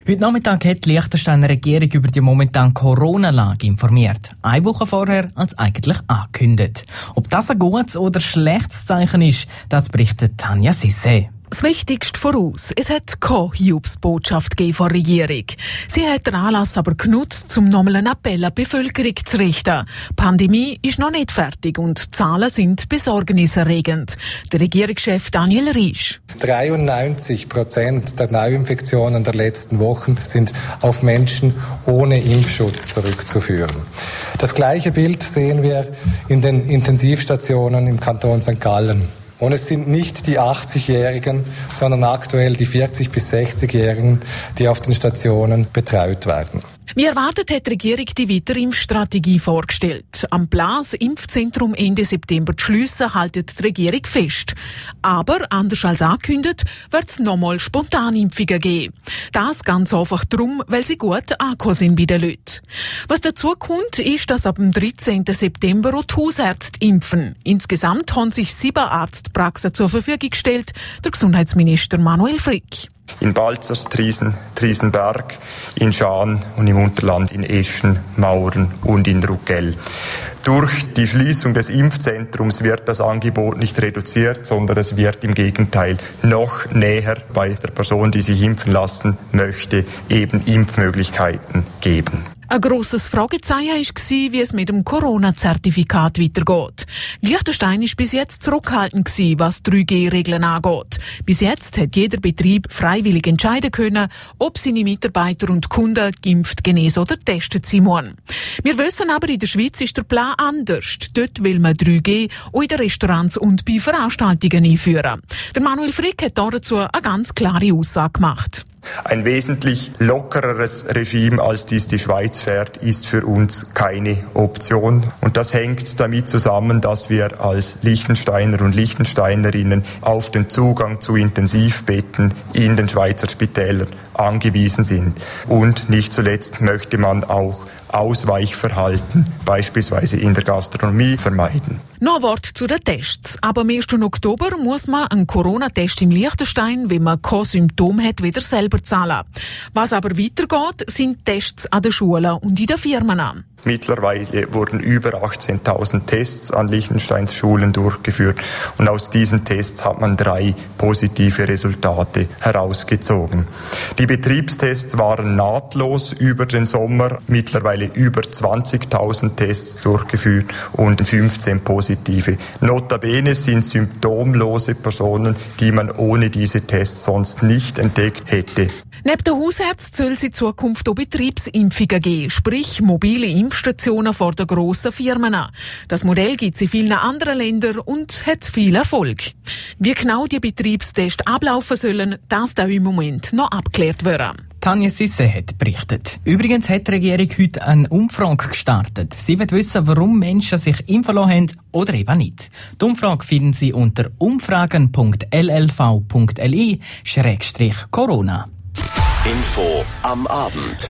Heute Nachmittag hat die Liechtensteiner Regierung über die momentane Corona-Lage informiert. Eine Woche vorher als eigentlich angekündigt. Ob das ein gutes oder schlechtes Zeichen ist, das berichtet Tanja Sisse. Das Wichtigste voraus, es hat keine Hiobsbotschaft von der Regierung. Sie hat den Anlass aber genutzt, um nochmal einen Appell an die Bevölkerung zu richten. Die Pandemie ist noch nicht fertig und die Zahlen sind besorgniserregend. Der Regierungschef Daniel Riesch. 93% der Neuinfektionen der letzten Wochen sind auf Menschen ohne Impfschutz zurückzuführen. Das gleiche Bild sehen wir in den Intensivstationen im Kanton St. Gallen. Und es sind nicht die 80-Jährigen, sondern aktuell die 40- bis 60-Jährigen, die auf den Stationen betreut werden. Wie erwartet hat die Regierung die Weiterimpfstrategie vorgestellt. Am Plan, das Impfzentrum Ende September zu schliessen, haltet die Regierung fest. Aber, anders als angekündigt, wird es nochmal Spontanimpfungen geben. Das ganz einfach darum, weil sie gut angekommen sind bei den Leuten. Was dazu kommt, ist, dass ab dem 13. September auch die Hausärzte impfen. Insgesamt haben sich 7 Arztpraxen zur Verfügung gestellt, der Gesundheitsminister Manuel Frick. In Balzers, Triesenberg, in Schaan und im Unterland in Eschen, Mauren und in Ruggell. Durch die Schließung des Impfzentrums wird das Angebot nicht reduziert, sondern es wird im Gegenteil noch näher bei der Person, die sich impfen lassen möchte, eben Impfmöglichkeiten geben. Ein grosses Fragezeichen war, wie es mit dem Corona-Zertifikat weitergeht. Liechtenstein war bis jetzt zurückhaltend, was 3G-Regeln angeht. Bis jetzt hat jeder Betrieb freiwillig entscheiden können, ob seine Mitarbeiter und Kunden geimpft, genesen oder getestet sein müssen. Wir wissen aber, in der Schweiz ist der Plan anders. Dort will man 3G auch in den Restaurants und bei Veranstaltungen einführen. Der Manuel Frick hat dazu eine ganz klare Aussage gemacht. Ein wesentlich lockereres Regime, als dies die Schweiz fährt, ist für uns keine Option. Und das hängt damit zusammen, dass wir als Liechtensteiner und Liechtensteinerinnen auf den Zugang zu Intensivbetten in den Schweizer Spitälern angewiesen sind. Und nicht zuletzt möchte man auch Ausweichverhalten, beispielsweise in der Gastronomie, vermeiden. Noch ein Wort zu den Tests. Aber am 1. Oktober muss man einen Corona-Test im Liechtenstein, wenn man kein Symptom hat, wieder selber zahlen. Was aber weitergeht, sind Tests an den Schulen und in den Firmen. Mittlerweile wurden über 18.000 Tests an Liechtensteins Schulen durchgeführt und aus diesen Tests hat man 3 positive Resultate herausgezogen. Die Betriebstests waren nahtlos über den Sommer, mittlerweile über 20.000 Tests durchgeführt und 15 positive. Notabene sind symptomlose Personen, die man ohne diese Tests sonst nicht entdeckt hätte. Neben den Hausärzten soll es in Zukunft auch Betriebsimpfungen geben, sprich mobile Impfstationen vor den grossen Firmen. Das Modell gibt es in vielen anderen Ländern und hat viel Erfolg. Wie genau die Betriebstests ablaufen sollen, das darf im Moment noch abgeklärt werden. Tanja Sisse hat berichtet. Übrigens hat die Regierung heute eine Umfrage gestartet. Sie will wissen, warum Menschen sich impfen lassen haben oder eben nicht. Die Umfrage finden Sie unter umfragen.llv.li/corona. Info am Abend.